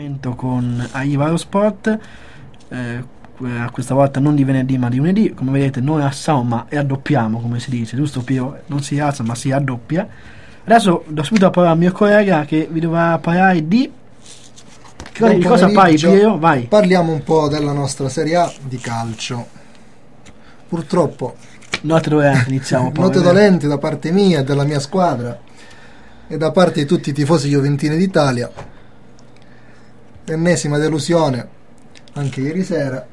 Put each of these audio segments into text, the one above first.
Con Aivaro Sport, questa volta non di venerdì ma di lunedì. Come vedete noi assomma e addoppiamo, come si dice, giusto Pio? Non si alza ma si addoppia. Adesso do subito la parola al mio collega che vi dovrà parlare di cosa parli, Piero? Vai. Parliamo un po' della nostra Serie A di calcio. Purtroppo note dolenti, iniziamo poi. Note dolenti da parte mia e della mia squadra e da parte di tutti i tifosi juventini d'Italia. Ennesima delusione anche ieri sera.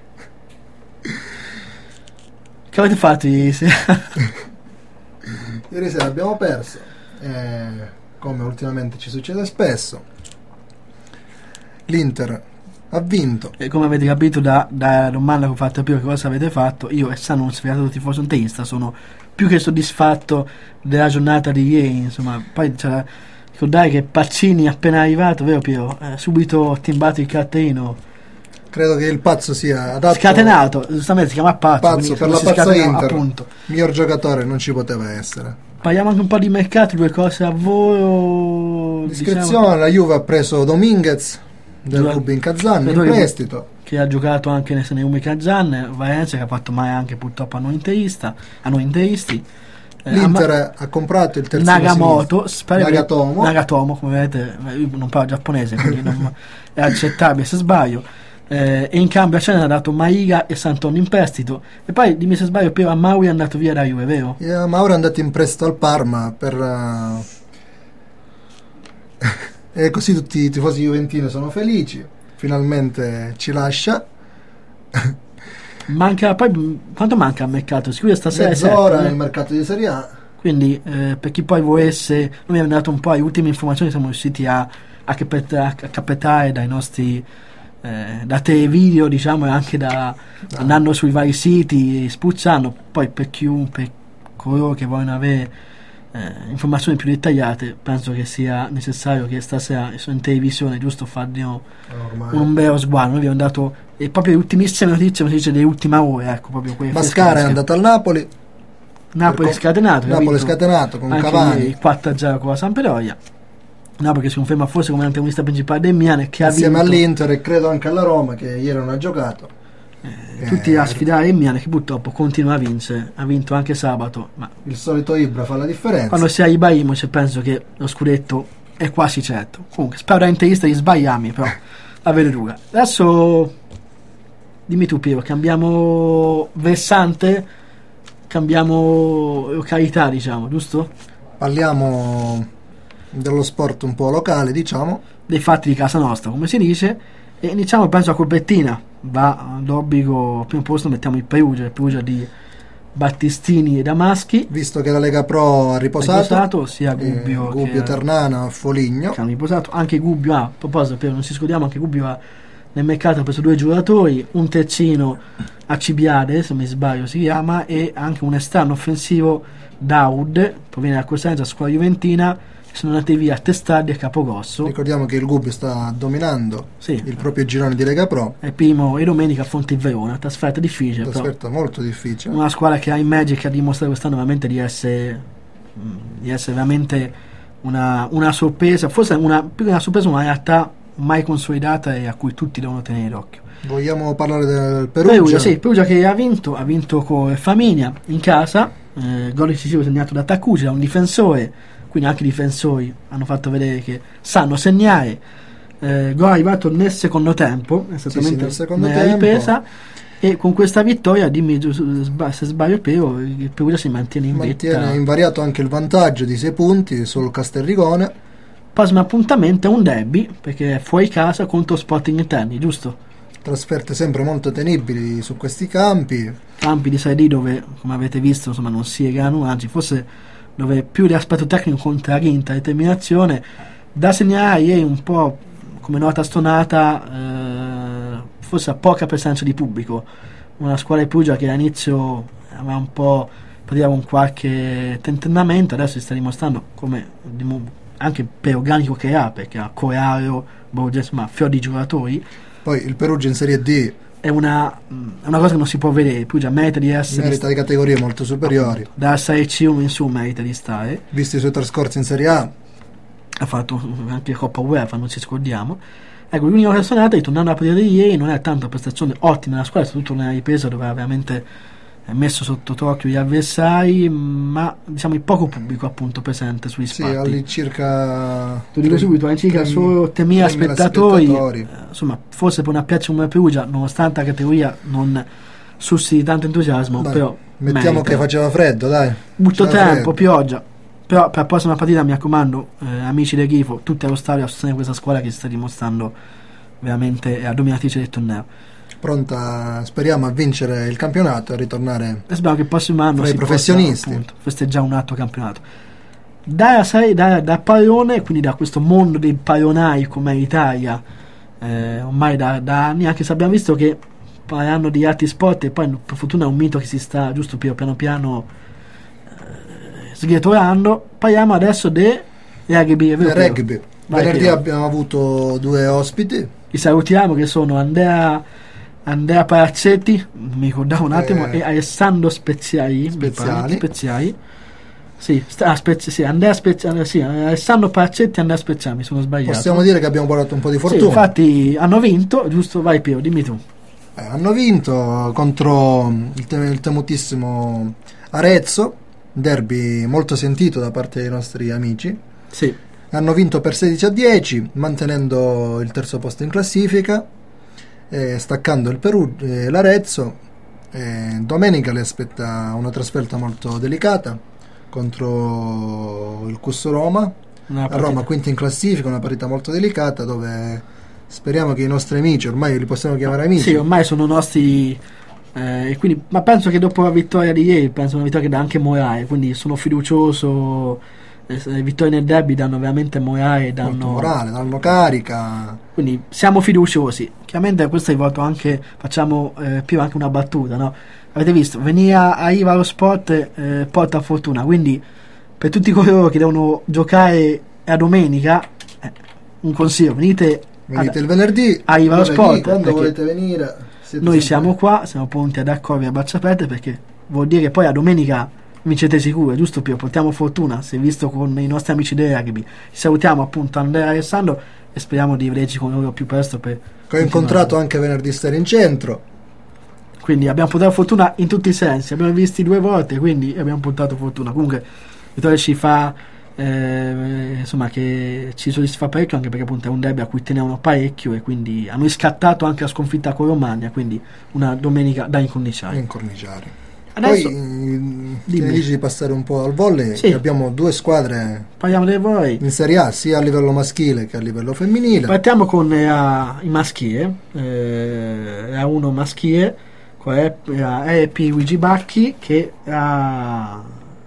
Che avete fatto ieri sera? Ieri sera abbiamo perso, come ultimamente ci succede spesso. L'Inter ha vinto. E come avete capito da domanda che ho fatto più, che cosa avete fatto, io essendo un sferato tifoso interista sono più che soddisfatto della giornata di ieri. Insomma, poi c'era ricordare che Pacini appena arrivato, vero Piero? Subito timbato il cartellino. Credo che il pazzo sia adatto, scatenato, giustamente si chiama pazzo per la pazza Inter, appunto. Miglior giocatore non ci poteva essere. Parliamo anche un po' di mercato, due cose a volo. Discrezione, diciamo. La Juve ha preso Dominguez del Rubin Kazan in prestito, che ha giocato anche nel Rubin Kazan. Valencia che ha fatto male anche purtroppo a noi interisti. L'Inter ha comprato il terzino Nagamoto, Nagatomo, come vedete io non parlo giapponese, quindi è accettabile se sbaglio. E in cambio a Cena ha dato Maiga e Santon in prestito. E poi dimmi se sbaglio, Piero, Mauri è andato via da Juve, vero? Mauri è andato in prestito al Parma e così tutti i tifosi juventini sono felici, finalmente ci lascia. Manca poi, quanto manca al mercato? Sicuro stasera mezz'ora nel mercato di Serie A. Quindi per chi poi volesse, noi abbiamo dato un po' le ultime informazioni, siamo riusciti a capitare dai nostri da televideo, diciamo, e anche andando sui vari siti, spruzzando. Poi per coloro che vogliono avere informazioni più dettagliate, penso che sia necessario che stasera in televisione, giusto, fargli un bello sguardo. Noi abbiamo dato proprio le ultimissime notizie, come si dice, delle ultime ore, ecco, proprio quelle. Mascara è andato al Napoli scatenato con Cavani, il 4-0 con la Sampdoria. Napoli che si conferma forse come antagonista principale del Milan, che insieme ha vinto all'Inter e credo anche alla Roma, che ieri non ha giocato, tutti a sfidare il Milan, che purtroppo continua a vincere. Ha vinto anche sabato, ma il solito Ibra fa la differenza. Quando si ha Ibrahimovic penso che lo scudetto è quasi certo. Comunque spero da interista di sbagliarmi, però la vedo dura. Adesso dimmi tu, Piero, cambiamo versante, cambiamo località, diciamo, giusto? Parliamo dello sport un po' locale, diciamo, dei fatti di casa nostra, come si dice, e iniziamo, penso, a copertina. Va d'obbligo, al primo posto mettiamo il Perugia di Battistini e Damaschi, visto che la Lega Pro ha riposato sia Gubbio Ternana, Foligno che hanno riposato. Anche Gubbio a proposito, non si scordiamo, anche Gubbio nel mercato ha preso 2 giocatori, un terzino a Cibiade, se mi sbaglio si chiama, e anche un esterno offensivo, Daud, proviene da Cosenza, squadra juventina. Sono andati via Testardi e Capogrosso. Ricordiamo che il Gubbio sta dominando il proprio girone di Lega Pro. È primo e domenica affronta il Verona, trasferta difficile. Trasferta molto difficile. Una squadra che ha in Magic ha dimostrato quest'anno veramente di essere veramente una sorpresa, forse più che una sorpresa, una realtà mai consolidata e a cui tutti devono tenere d'occhio. Vogliamo parlare del Perugia? Perugia che ha vinto con Flaminia in casa, gol decisivo segnato da Tacucci, da un difensore. Quindi anche i difensori hanno fatto vedere che sanno segnare. Gol arrivato nel secondo tempo, esattamente nella ripresa, e con questa vittoria, dimmi se sbaglio, il Perugia si mantiene in vetta. Mantiene invariato anche il vantaggio di 6 punti sul Castelrigone. Prossimo appuntamento è un derby, perché è fuori casa contro Sporting Terni, giusto? Trasferte sempre molto tenibili su questi campi di Serie D, dove, come avete visto, insomma, non si regano, anzi forse dove più di aspetto tecnico conta grinta e determinazione. Da segnalare ieri un po' come nota stonata, forse a poca presenza di pubblico, una squadra di Perugia che all'inizio aveva un po' un qualche tentennamento, adesso si sta dimostrando come anche per organico che ha, perché ha Corearo, Borges, ma fior di giocatori. Poi il Perugia in Serie D è una cosa che non si può vedere. Perugia merita di di categorie molto superiori, da Serie C1 in su merita di stare, visti i suoi trascorsi in Serie A. Ha fatto anche Coppa UEFA, non ci scordiamo. Ecco, l'unica personata, ritornando alla partita di ieri, non è tanto prestazione ottima della squadra, soprattutto nella ripresa dove ha veramente messo sotto torchio gli avversari, ma diciamo il poco pubblico appunto presente sugli Sì, spalti. all'incirca Lo dico subito, all'incirca solo 3.000 spettatori. Insomma, forse per una piazza come Perugia, nonostante la categoria non susciti tanto entusiasmo, Dai, però mettiamo merita. che faceva freddo, dai. Brutto Faceva tempo, freddo. pioggia. Però per la prossima partita mi raccomando, amici del Grifo, tutti allo stadio a sostenere questa squadra che si sta dimostrando veramente la dominatrice del torneo. Pronta, speriamo, a vincere il campionato e a ritornare E spero che il prossimo anno fra i si professionisti. possa, appunto, festeggiare un altro campionato. Da pallone, quindi da questo mondo dei pallonai come l'Italia, ormai da anni, anche se abbiamo visto che parlando di altri sport, e poi per fortuna è un mito che si sta giusto piano piano sgretolando, parliamo adesso del rugby. È vero, Il rugby. Vai, Venerdì Piero. abbiamo avuto 2 ospiti. Li salutiamo, che sono Andrea Palazzetti, mi ricordavo un attimo, e Alessandro Speziai. Sì, Alessandro Palazzetti e Andrea Speziai, mi sono sbagliato. Possiamo dire che abbiamo portato un po' di Sì, fortuna. infatti hanno vinto, giusto? Vai Piero, dimmi tu. Hanno vinto contro il temutissimo Arezzo, derby molto sentito da parte dei nostri amici. Sì, Hanno vinto per 16-10, mantenendo il terzo posto in classifica, staccando l'Arezzo. Domenica le aspetta una trasferta molto delicata contro il Cusso Roma. una A partita. Roma, quinta in classifica, una partita molto delicata dove speriamo che i nostri amici, ormai li possiamo chiamare amici, Sì, ormai sono nostri. E quindi, ma penso che dopo la vittoria di ieri, penso una vittoria che dà anche morale, quindi sono fiducioso. Le vittorie nel derby danno veramente morale, molto danno morale, danno carica. quindi siamo fiduciosi. Chiaramente questo è rivolto anche, facciamo più anche una battuta, no? Avete visto, venire a Riva allo Sport porta fortuna, quindi per tutti coloro che devono giocare la domenica, un consiglio, venite Il venerdì, a Riva allo Sport, quando perché volete venire, siete noi sempre- siamo qua, siamo pronti ad accogliere a braccia aperte, perché vuol dire che poi la domenica vincete sicuro, giusto Pio? Portiamo fortuna, si è visto con i nostri amici del rugby. Ci salutiamo appunto Andrea e Alessandro e speriamo di vederci con loro più presto per che ho incontrato anche venerdì sera in centro. quindi abbiamo portato fortuna in tutti i sensi, abbiamo visti 2 volte, quindi abbiamo portato fortuna. Comunque vittoria ci fa insomma, che ci soddisfa parecchio, anche perché appunto è un derby a cui tenevano parecchio e quindi hanno riscattato anche la sconfitta con Romagna, quindi una domenica da incorniciare. Incorniciare. Adesso Poi che ne dimmi. dici di passare un po' al volley? Sì. Abbiamo 2 squadre parliamo dei voi. in Serie A, sia a livello maschile che a livello femminile. Partiamo con il maschile, la 1 maschile, con la EP Luigi Bacchi, che ha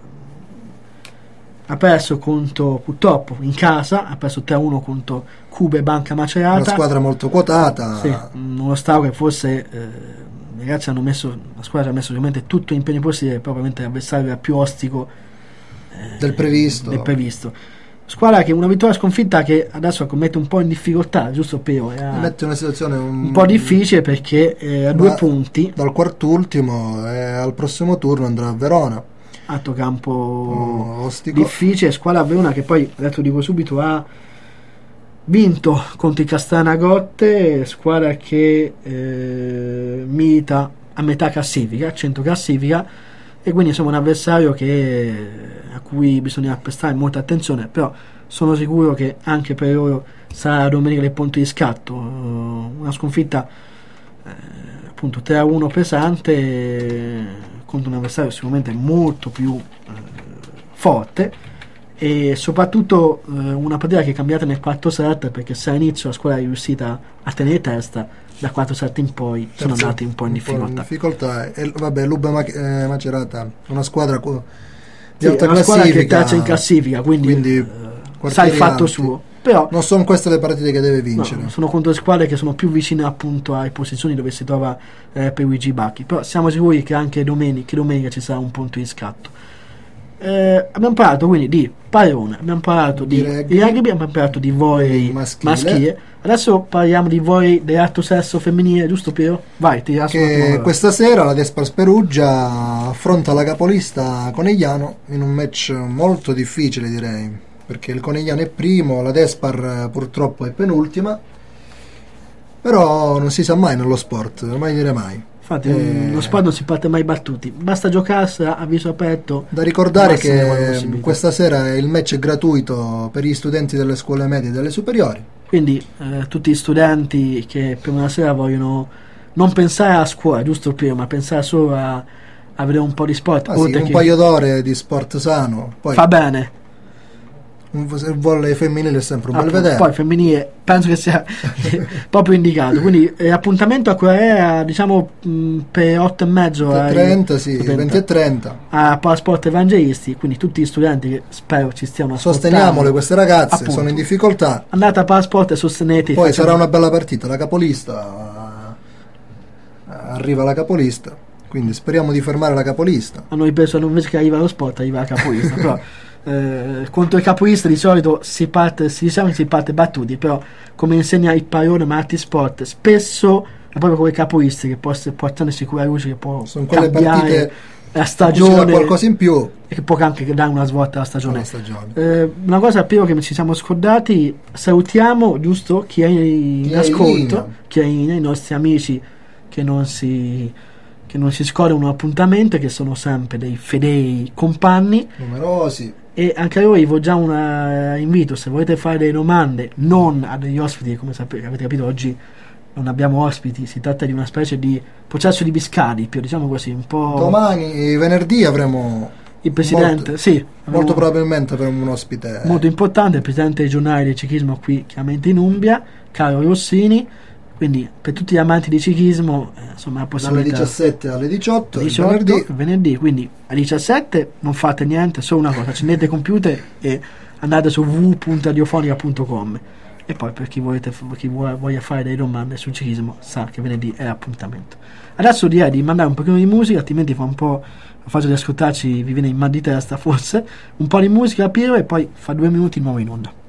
perso contro, purtroppo in casa, ha perso 3-1 contro Cube Banca Macerata. Una squadra molto quotata. Sì, uno stato che forse i ragazzi hanno messo, la squadra ha messo ovviamente tutto l'impegno possibile, probabilmente l'avversario era più ostico Del previsto. Squadra che una vittoria sconfitta che adesso mette un po' in difficoltà, giusto Peo? Mette una situazione Un po' difficile perché a 2 punti, dal quartultimo e al prossimo turno andrà a Verona. alto campo Ostico. difficile, squadra Verona che poi, adesso dico subito, ha vinto contro il Castellanagotte, squadra che milita a metà classifica, a centro classifica, e quindi insomma un avversario a cui bisogna prestare molta attenzione, però sono sicuro che anche per loro sarà domenica il punto di scatto. Una sconfitta appunto 3-1 pesante contro un avversario sicuramente molto più forte, e soprattutto una partita che è cambiata nel 4-7, perché se all'inizio la squadra è riuscita a tenere testa, da 4-7 in poi sono andati un po' in difficoltà. E vabbè, l'Uba Macerata, una squadra di Sì, è alta una squadra che classifica, taccia in classifica, quindi sa il fatto quartieri suo, alti. però Non sono queste le partite che deve vincere. no, sono contro squadre che sono più vicine appunto alle posizioni dove si trova per Luigi Bacchi, però siamo sicuri che anche domenica ci sarà un punto di scatto. Abbiamo parlato quindi di pallone, abbiamo parlato di rugby, abbiamo parlato di volley maschile. Adesso parliamo di volley dell'altro sesso femminile, giusto Piero? Vai, ti lascio un Che attimo. questa sera la Despars Perugia affronta la capolista Conegliano in un match molto difficile, direi, perché il Conegliano è primo, la Despar purtroppo è penultima, Però non si sa mai nello sport, mai dire mai. Infatti lo sport non si parte mai battuti, basta giocarsela a viso aperto. Da ricordare che questa sera il match è gratuito per gli studenti delle scuole medie e delle superiori. Quindi tutti gli studenti che per una sera vogliono non pensare a scuola, giusto Piero, ma pensare solo a vedere un po' di sport. Un paio d'ore di sport sano. Poi fa bene. Il volley femminile è sempre un bel vedere. Poi femminile penso che sia proprio indicato. Quindi appuntamento a quella diciamo per 8:30 30, sì, 20:30 a Palasport Evangelisti. Quindi tutti gli studenti che spero ci stiano ascoltando, sosteniamole queste ragazze, appunto, sono in difficoltà. Andate a Palasport e sostenete. Poi sarà una bella partita, la capolista arriva la capolista, quindi speriamo di fermare la capolista. A noi penso invece che arriva lo sport, arriva la capolista. Però contro i capolisti di solito si parte battuti, però come insegna il Parone Marti Sport spesso è proprio come i capolisti che portano sicura luce, che può sono quelle cambiare partite la stagione, qualcosa in più, e che può anche dare una svolta alla stagione. Una cosa più che ci siamo scordati, salutiamo giusto chi è in ascolto, chi è i nostri amici che non si scordano un appuntamento, che sono sempre dei fedeli compagni numerosi, e anche a voi rivolgiamo un invito: se volete fare delle domande non a degli ospiti, come avete capito oggi non abbiamo ospiti, si tratta di una specie di processo di Biscari, più diciamo così, un po'. Domani venerdì avremo il presidente, molto probabilmente avremo un ospite molto importante, il presidente del giornale del ciclismo qui chiaramente in Umbria, Carlo Rossini. Quindi per tutti gli amanti di ciclismo, insomma, la possibilità dalle 17 alle 18 venerdì, quindi alle 17 non fate niente, solo una cosa: accendete il computer e andate su www.radiofonica.com, e poi per chi voglia fare delle domande sul ciclismo sa che venerdì è l'appuntamento. Adesso direi di mandare un pochino di musica, altrimenti fa un po' la fase di ascoltarci, vi viene in mal di testa forse, un po' di musica a Piero, e poi fa 2 minuti nuovo in onda.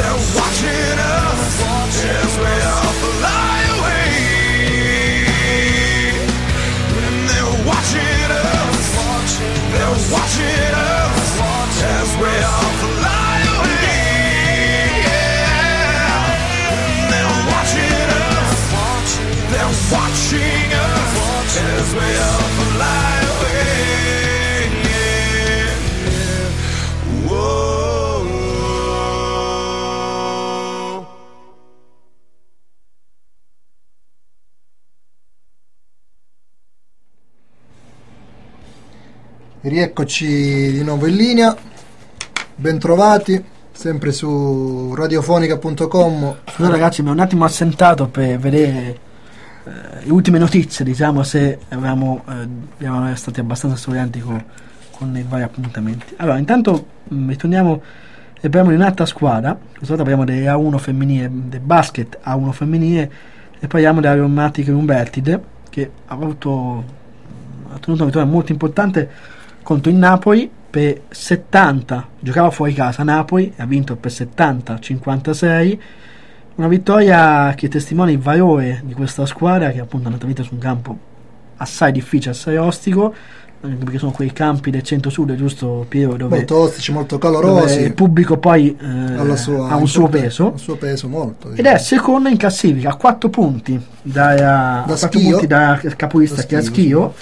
Watching us as we all fly away. them watching us as we all fly away. Whoa. Rieccoci di nuovo in linea, bentrovati, sempre su radiofonica.com. Scusate ragazzi, mi ho un attimo assentato per vedere le ultime notizie, diciamo, se avevamo stati abbastanza studianti con i vari appuntamenti. Allora, intanto ritorniamo e parliamo di un'altra squadra. Questa volta parliamo delle A1 femminile, del basket A1 femminile, e parliamo della Reumatica Umbertide, che ha tenuto una vittoria molto importante contro il Napoli per 70, giocava fuori casa Napoli e ha vinto per 70-56, una vittoria che testimonia il valore di questa squadra, che appunto è andata vita su un campo assai difficile, assai ostico, perché sono quei campi del centro-sud, giusto Piero, dove molto ostici, molto calorosi, il pubblico poi ha un suo peso, molto, ed è seconda in classifica a 4 punti da capolista che è a Schio.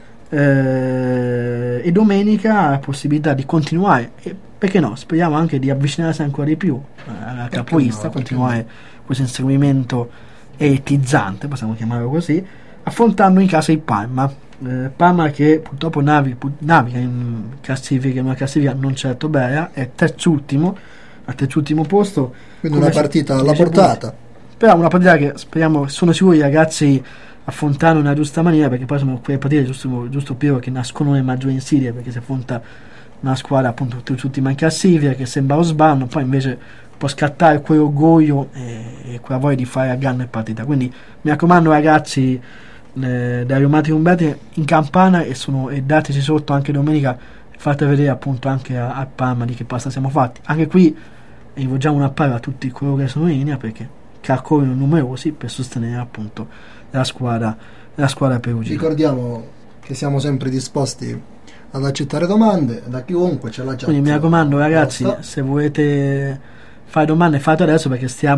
E domenica ha la possibilità di continuare, e perché no, speriamo anche di avvicinarsi ancora di più alla capolista, continuare questo inseguimento elitizzante, possiamo chiamarlo così, affrontando in casa il Parma. Parma che purtroppo naviga in una classifica non certo bella, è terzultimo posto, quindi una partita alla portata, però una partita che speriamo, sono sicuri i ragazzi affrontare nella giusta maniera, perché poi sono quelle partite giusto Piero, che nascono le maggiori insidie, perché si affronta una squadra appunto ultima in classifica che sembra lo sbanno, poi invece può scattare quell'orgoglio e quella voglia di fare a grande partita. Quindi mi raccomando ragazzi della Reumatica Umbertide in campana, e dateci sotto anche domenica, fate vedere appunto anche a Parma di che pasta siamo fatti. Anche qui rivolgiamo un appello a tutti coloro che sono in linea, perché calcolino numerosi per sostenere appunto la squadra perugina. Ricordiamo che siamo sempre disposti ad accettare domande da chiunque, ce la chat. Quindi mi raccomando ragazzi, se volete fare domande fate adesso, perché sta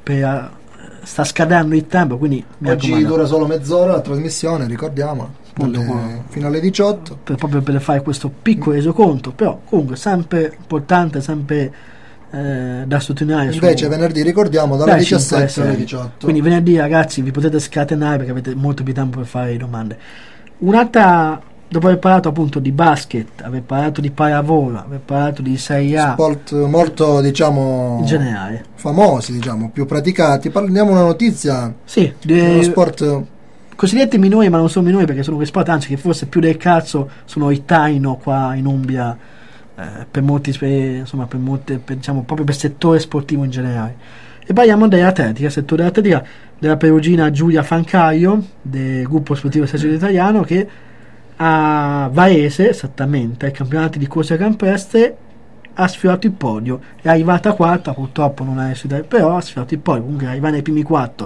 scadendo il tempo, quindi oggi dura solo mezz'ora la trasmissione, ricordiamo, fino alle 18, proprio per fare questo piccolo resoconto, però comunque sempre importante, sempre da sottolineare. Invece venerdì ricordiamo dalle 17 alle 18, quindi venerdì ragazzi vi potete scatenare, perché avete molto più tempo per fare le domande. Un'altra, dopo aver parlato appunto di basket, aver parlato di pallavolo, aver parlato di Serie A, sport molto diciamo in generale famosi, diciamo più praticati, parliamo una notizia dello sport cosiddetti minori, ma non sono minori, perché sono quei sport anzi che forse più del calcio sono il taino qua in Umbria, per molti, diciamo proprio per settore sportivo in generale. E parliamo dell'atletica, settore dell'atletica, della perugina Giulia Fancaio del gruppo sportivo esercito italiano, che a Varese, esattamente ai campionati di corsa campestre, ha sfiorato il podio, è arrivata quarta, purtroppo non è riuscita, però ha sfiorato il podio, comunque arriva nei primi 4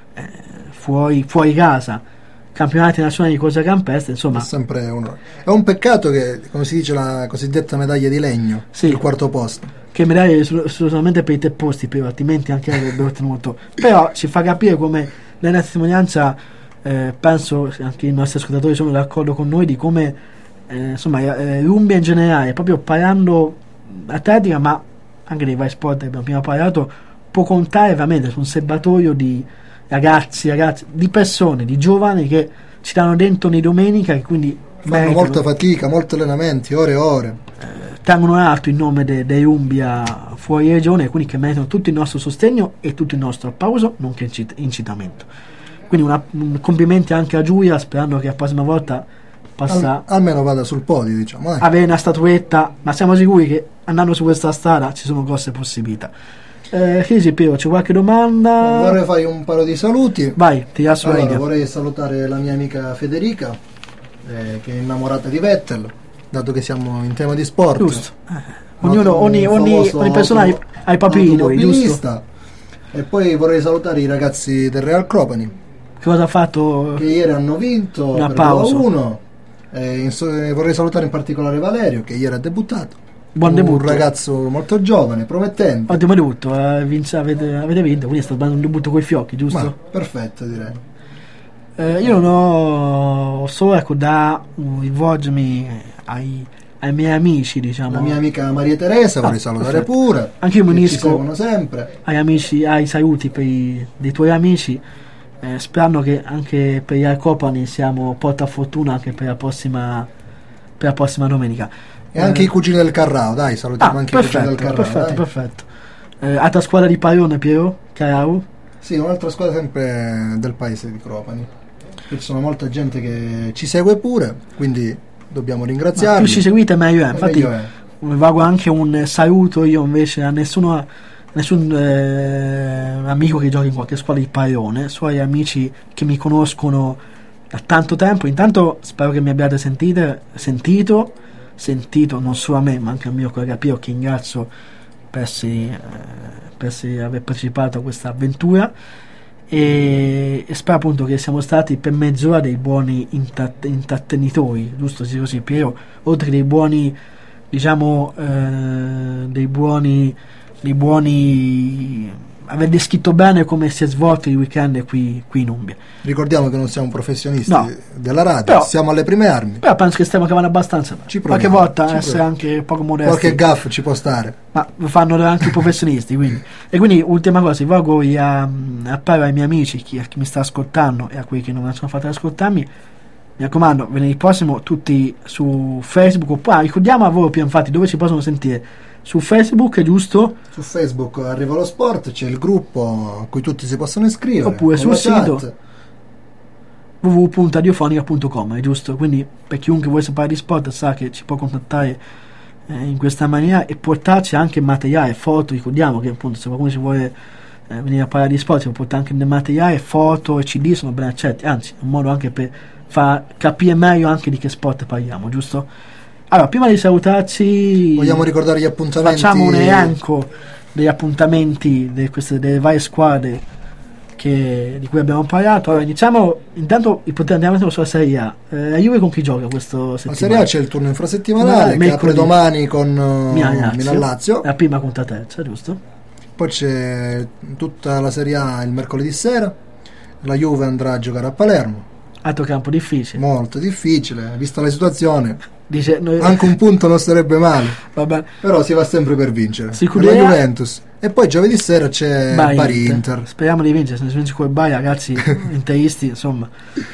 fuori casa, campionati nazionali di corsa campestre, insomma è sempre è un peccato che, come si dice, la cosiddetta medaglia di legno, il quarto posto, che medaglie solamente per i 3 posti, però altrimenti anche avrebbe ottenuto. Però ci fa capire come la testimonianza, penso anche i nostri ascoltatori sono d'accordo con noi, di come l'Umbria in generale, proprio parlando atletica, ma anche dei vari sport che abbiamo prima parlato, può contare veramente su un serbatoio di ragazzi, di persone, di giovani che ci danno dentro ogni domenica, che quindi fanno molta fatica, molti allenamenti, ore e ore, tengono alto il nome dei Umbria fuori regione, e quindi che meritano tutto il nostro sostegno e tutto il nostro applauso, nonché incitamento. Quindi complimenti anche a Giulia, sperando che la prossima volta almeno vada sul podio, diciamo, avere una statuetta, ma siamo sicuri che andando su questa strada ci sono grosse possibilità. Sì, Piero, c'è qualche domanda? Vorrei fare un paio di saluti. Vai, ti lascio. Allora, vorrei salutare la mia amica Federica, che è innamorata di Vettel, dato che siamo in tema di sport. Giusto. Ogni persona ha i propri idoli, giusto? E poi vorrei salutare i ragazzi del Real Cropani. Che cosa ha fatto? Che ieri hanno vinto una per pausa 2-1. Vorrei salutare in particolare Valerio, che ieri ha debuttato. Buon debutto. Un ragazzo molto giovane, promettente. Ottimo debutto, avete vinto, quindi è stato un debutto coi fiocchi, giusto? Perfetto, direi. Io non ho solo, ecco, da rivolgermi ai miei amici, diciamo. La mia amica Maria Teresa vorrei salutare perfetto. pure. Anche io mi che ci unisco seguono sempre. ai amici, ai saluti dei tuoi amici, sperando che anche per il Copani siamo porta fortuna anche per la prossima domenica. E anche i cugini del Carrao, dai, salutiamo anche i cugini del Carrao. Perfetto, dai. perfetto. Altra squadra di Paione, Piero? Carrao? Sì, un'altra squadra sempre del paese di Cropani. Qui ci sono molta gente che ci segue pure, quindi dobbiamo ringraziarli. Più ci seguite meglio è. Infatti Meglio è. vago anche un saluto io invece a nessun amico che gioca in qualche squadra di Paione, suoi amici che mi conoscono da tanto tempo. Intanto spero che mi abbiate sentito non solo a me ma anche al mio collega Piero, che ringrazio per aver partecipato a questa avventura, e spero appunto che siamo stati per mezz'ora dei buoni intrattenitori, giusto così Piero, oltre dei buoni, diciamo, dei buoni aver descritto bene come si è svolto il weekend qui in Umbria. Ricordiamo che non siamo professionisti No. della radio, Però- siamo alle prime armi. Però penso che stiamo cavando abbastanza bene. Ci Qualche proviamo, volta ci essere proviamo. anche poco modesti, Qualche gaff ci può stare. ma lo fanno anche i professionisti, quindi. E quindi ultima cosa, voglio appello ai miei amici, a chi mi sta ascoltando e a quelli che non mi sono fatti ascoltarmi, mi raccomando, venerdì prossimo tutti su Facebook, oppure ricordiamo a voi più infatti dove ci possono sentire, su Facebook, giusto? Su Facebook Arriva lo Sport, c'è il gruppo a cui tutti si possono iscrivere. Oppure con sul la sito chat. www.radiofonica.com, è giusto? Quindi per chiunque vuole sapere di sport sa che ci può contattare in questa maniera e portarci anche materiale, foto. Ricordiamo che appunto se qualcuno ci vuole venire a parlare di sport ci può portare anche del materiale, foto e CD sono ben accetti, anzi è un modo anche per far capire meglio anche di che sport parliamo, giusto? Allora, prima di salutarci Vogliamo ricordare gli appuntamenti. facciamo un elenco degli appuntamenti delle varie squadre di cui abbiamo parlato. Allora, iniziamo intanto il appuntamento sulla Serie A. La Juve con chi gioca questo La settimana? Serie A c'è il turno infrasettimanale che Mercoledì. apre domani con Milan-Lazio. La prima conta terza, giusto? Poi c'è tutta la Serie A il mercoledì sera. La Juve andrà a giocare a Palermo. Altro campo difficile. Molto difficile, vista la situazione. Dice, Anche un punto non sarebbe male. vabbè, Però si va sempre per vincere. Sicurezza. Per la Juventus. E poi giovedì sera c'è Bari-Inter. Speriamo di vincere, se ne vince quel Bari, ragazzi, interisti, insomma.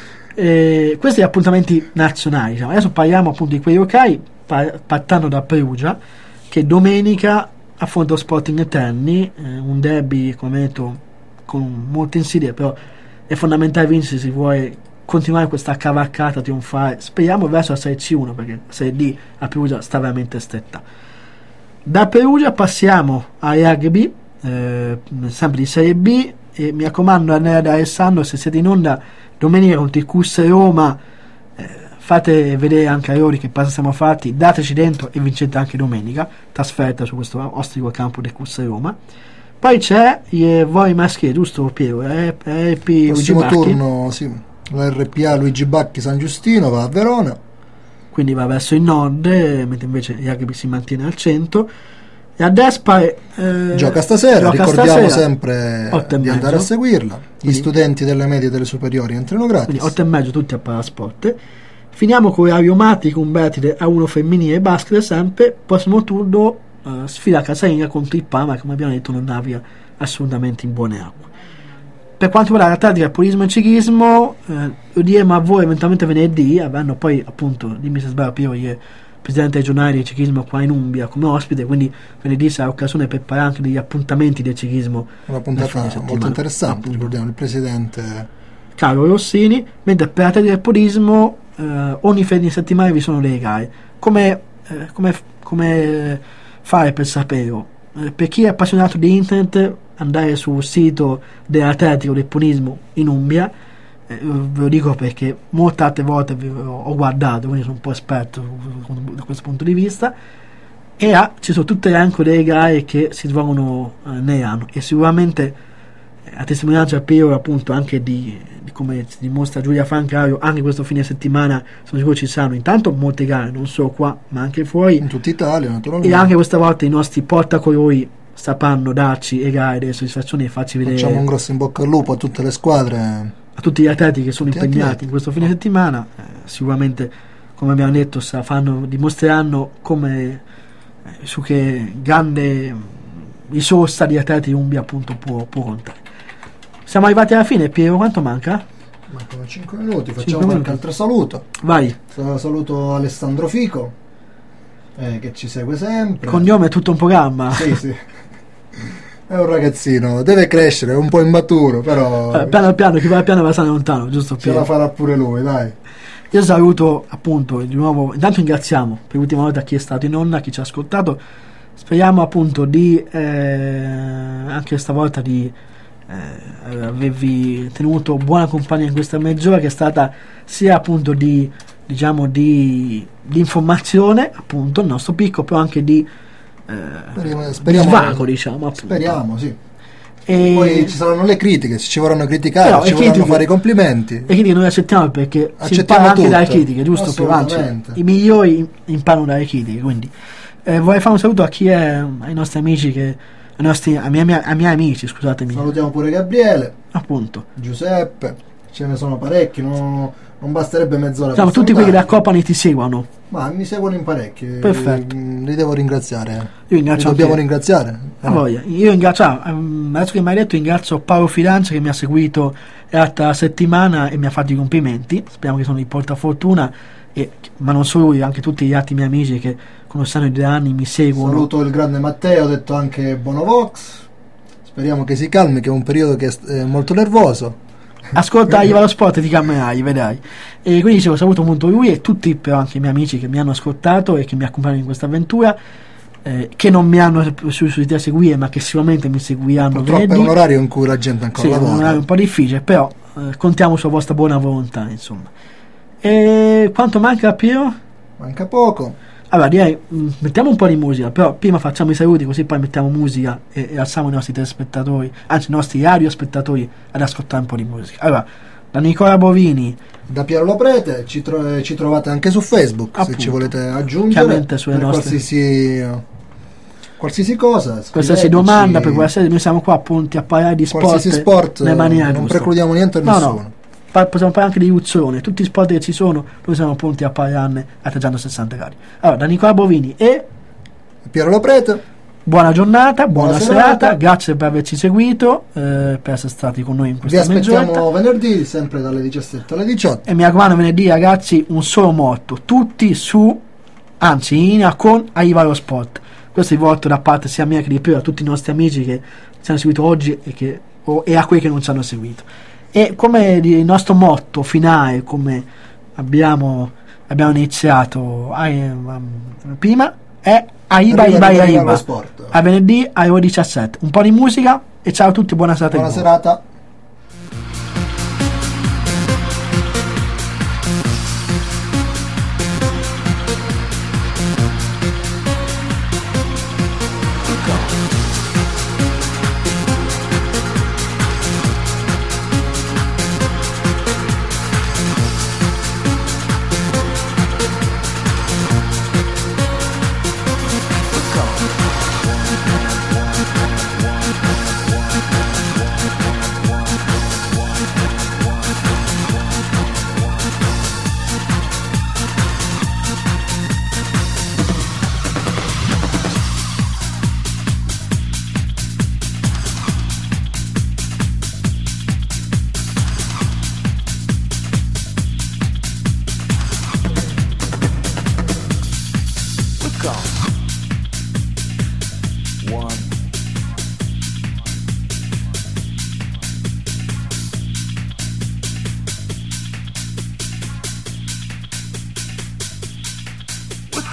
Questi appuntamenti nazionali, diciamo. Adesso parliamo appunto di quelli locali, partendo da Perugia, che domenica affronta lo Sporting Terni, un derby, come detto, con molte insidie, però è fondamentale vincere se si vuole continuare questa cavalcata trionfale, speriamo verso la Serie C1, perché la Serie D a Perugia sta veramente stretta. Da Perugia passiamo ai rugby, sempre di Serie B, e mi raccomando Andrea ed Alessandro, se siete in onda domenica contro il Cus Roma, fate vedere anche a loro che cosa siamo fatti, dateci dentro e vincete anche domenica, trasferta su questo ostico campo del Cus Roma. Poi c'è il voli maschile, giusto Piero? RP Luigi Prossimo Bacchi, turno, sì. La RPA Luigi Bacchi San Giustino va a Verona. quindi va verso il nord, mentre invece il rugby si mantiene al centro. E a Despare Gioca stasera, ricordiamo stasera, sempre 8:30. di andare a seguirla. Gli Quindi- studenti delle medie e delle superiori entrano gratis. quindi 8:30 tutti a Palasport. Finiamo con Ariomati con Bertide a 1 femminile basket sempre. Prossimo turno sfida casalinga contro il Parma, come abbiamo detto non naviga assolutamente in buone acque. Per quanto riguarda l'atletica, pulismo e ciclismo, lo diremo a voi eventualmente venerdì, avendo poi appunto, dimmi se sbaglio Piero, il presidente regionale di ciclismo qua in Umbria come ospite, quindi venerdì sarà occasione per parlare anche degli appuntamenti del ciclismo. Una nel puntata fine settimana. molto interessante, Appunto. ricordiamo il presidente. Carlo Rossini, mentre per l'atletica del podismo ogni fine settimana vi sono delle gare. Come fare per saperlo? Per chi è appassionato di internet, andare sul sito dell'atletico del podismo in Umbria, ve lo dico perché molte altre volte ho guardato, quindi sono un po' esperto da questo punto di vista, e ci sono tutte l'elenco delle gare che si svolgono nell'anno, e sicuramente a testimonianza Piero appunto anche di come si dimostra Giulia Francario, anche questo fine settimana sono sicuro ci saranno intanto molte gare, non solo qua ma anche fuori, In tutta Italia, naturalmente. e anche questa volta i nostri portacolori sapranno darci le gare delle soddisfazioni e farci vedere. Facciamo un grosso in bocca al lupo a tutte le squadre a tutti gli atleti che sono Tutti gli impegnati atleti. in questo fine settimana. Sicuramente, come abbiamo detto, dimostreranno come su che grande risorsa di atleti Umbria appunto può contare. Siamo arrivati alla fine. Piero, quanto manca? Mancano 5 minuti, 5 facciamo minuti. qualche altro saluto. Vai, Saluto Alessandro Fico, che ci segue sempre. cognome è tutto un programma. Sì. È un ragazzino, deve crescere, è un po' immaturo, però Piano piano, chi va piano va sempre lontano, giusto ce la Piero? farà pure lui, dai. Io saluto appunto di nuovo, intanto ringraziamo per l'ultima volta chi è stato in onda, chi ci ha ascoltato. Speriamo appunto di anche stavolta di avervi tenuto buona compagnia in questa mezz'ora, che è stata sia appunto di informazione, appunto il nostro picco, però anche di svago, diciamo, appunto. Speriamo, sì. E Poi ci saranno le critiche, se ci vorranno criticare, Però, ci e vorranno critiche- fare i complimenti. e critiche noi accettiamo, perché si Accettiamo impara anche tutto. dalle critiche, giusto? Piero? Anzi, Assolutamente. i migliori imparano dalle critiche, quindi vorrei fare un saluto a chi è, ai nostri amici, ai miei amici, scusatemi, Salutiamo pure Gabriele, appunto. Giuseppe, ce ne sono parecchi, non basterebbe mezz'ora. Diciamo, per tutti quelli che da salutarli. Copani ti seguono. Ma mi seguono in parecchi. Perfetto. Li devo ringraziare. Io Li ringrazio dobbiamo anche- ringraziare. a voglia. Io ringrazio, adesso che mi hai detto, ringrazio Paolo Fidanza che mi ha seguito l'altra settimana e mi ha fatto i complimenti. Speriamo che sono di portafortuna, ma non solo lui, anche tutti gli altri miei amici che conoscono da anni, mi seguono. Saluto il grande Matteo, ho detto anche Bonovox. Speriamo che si calmi, che è un periodo che è molto nervoso. Ascolta Iva lo Sport e ti calmerai, vedrai. E quindi dicevo, saluto appunto lui e tutti, però anche i miei amici che mi hanno ascoltato e che mi accompagnano in questa avventura, che non mi hanno subito a seguire, ma che sicuramente mi seguiranno Purtroppo è venerdì. un orario in cui la gente ancora Sì, è un lavora. orario un po' difficile, però contiamo sulla vostra buona volontà, insomma. E quanto manca, Piero? Manca poco. Allora direi, mettiamo un po' di musica, però prima facciamo i saluti, così poi mettiamo musica e alziamo i nostri telespettatori, anzi i nostri radiospettatori, ad ascoltare un po' di musica. Allora, da Nicola Bovini, Da Piero Loprete, ci trovate anche su Facebook, Appunto. se ci volete aggiungere Chiaramente sulle per nostre- qualsiasi cosa, qualsiasi scriveteci. domanda, per qualsiasi, noi siamo qua pronti a parlare di qualsiasi sport, nella maniera non giusta. precludiamo niente a No, nessuno. no. Possiamo parlare anche di iruzione, tutti i sport che ci sono, noi siamo pronti a parlarne a 360 gradi. Allora, da Nicola Bovini e Piero Loprete, buona giornata, buona Buona serata, serata. grazie per averci seguito, per essere stati con noi in vi questa aspettiamo mezz'oretta. venerdì sempre dalle 17 alle 18. E mi raccomando, venerdì ragazzi, un solo motto, tutti su, anzi in linea con Aiva lo Sport. Questo è il voto da parte sia mia che di Piero, a tutti i nostri amici che ci hanno seguito oggi e a quelli che non ci hanno seguito. E come il nostro motto finale, come abbiamo iniziato prima, è Aiva, Arriva Aiva. lo sport. A venerdì alle ore 17. Un po' di musica e ciao a tutti, buona serata. Buona di nuovo. serata.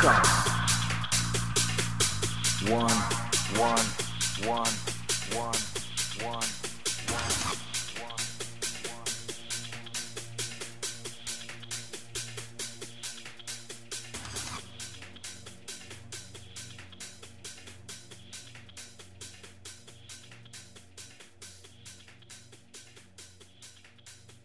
One.